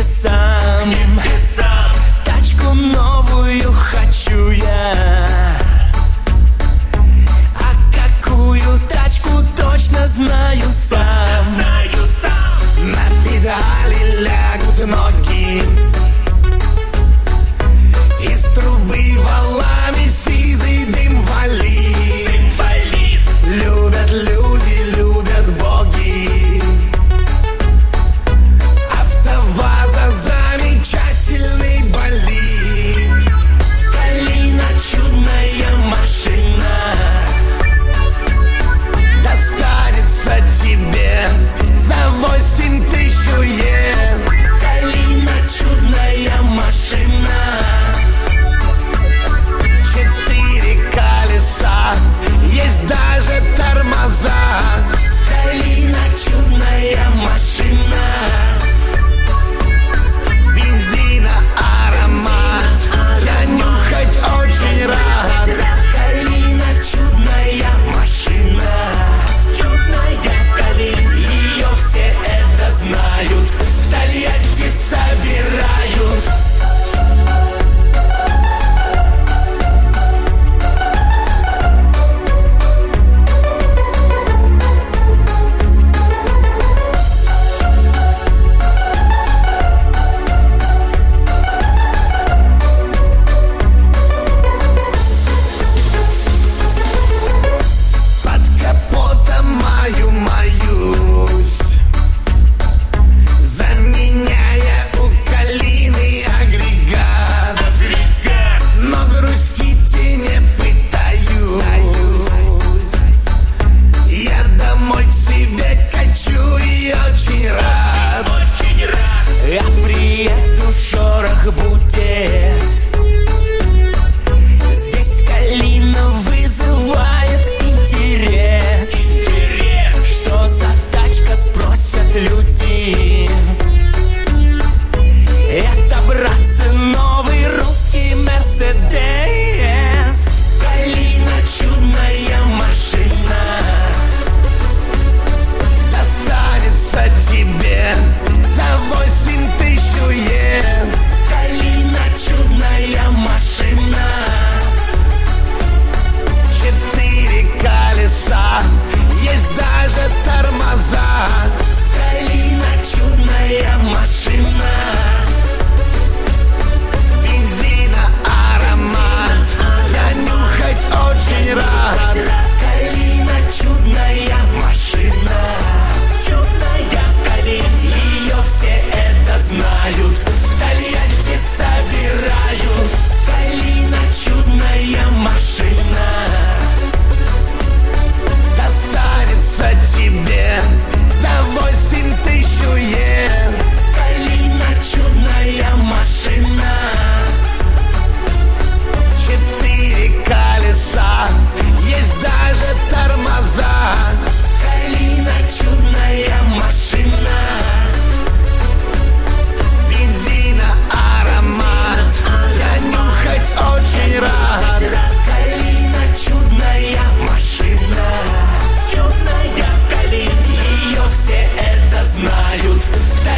небесам. Тачку новую хочу я. А какую тачку точно знаю сам. На педали лягут ноги, из трубы валами сизый дым валит. Любят люди, любят боги. АвтоВАЗа замечательный болид. Калина чудная машина, достанется тебе за 8000 йен. Калина чудная машина. 4 колеса, есть даже тормоза. Калина чудная машина. Бензина аромат, я нюхать очень рад. Калина чудная машина. Чудная Калина, ее все это знают, в Тольятти собирают. Под капотом маюсь, заменяя у Калины агрегат. Но грустите не пытаюсь, я домой к себе качу и очень рад. Я приеду, шорох будет. Здесь Калина вызывает интерес. Что за тачка, спросят люди. Это, братцы, новый русский Мерседес. Калина чудная машина. Достанется тебе за 8000 йен. Калина чудная машина. 4 колеса, есть даже тормоза. Калина чудная машина. Бензина аромат, я нюхать очень рад. Калина чудная машина. Чудная Калина, ее все это знают, в Тольятти собирают. Калина чудная машина. Достанется тебе за 8000 йен. Калина чудная машина. 4 колеса, есть даже тормоза. Калина чудная машина. Бензина аромат, я нюхать очень рад. Калина чудная машина. Чудная Калина, ее все это знают, в